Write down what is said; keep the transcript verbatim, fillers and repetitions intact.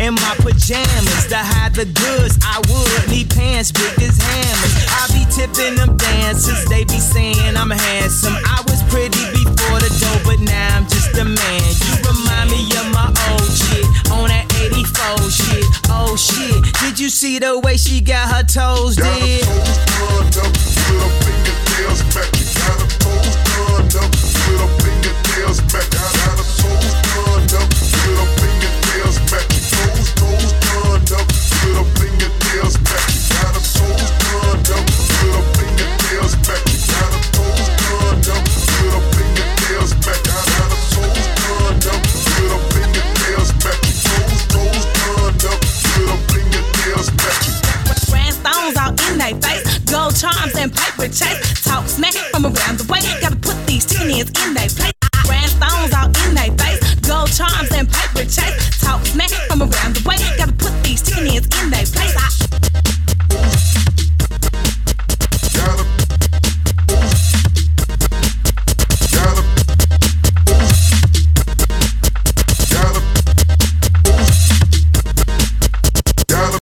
in my pajamas. To hide the goods, I would need pants big as hammers. I be tipping them dancers, they be saying I'm handsome. I was pretty before the dough, but now I'm just a man. You remind me of my old chick on that eighty-four shit. Oh shit, did you see the way she got her toes did? Got her toes turned up, with her fingernails back. Got her toes turned up, with her fingernails back. Got her toes turned up, with her fingernails back. Toes, toes turned up, with her fingernails back. Got her toes turned up, with her fingernails back. Got her toes turned up, with her fingernails back. Got her toes turned up, with her fingernails back. Toes, toes turned up, with her fingernails back. Stones all in they face, gold charms and paper chase. Talk smack from around the way. Gotta put these teenagers in they place.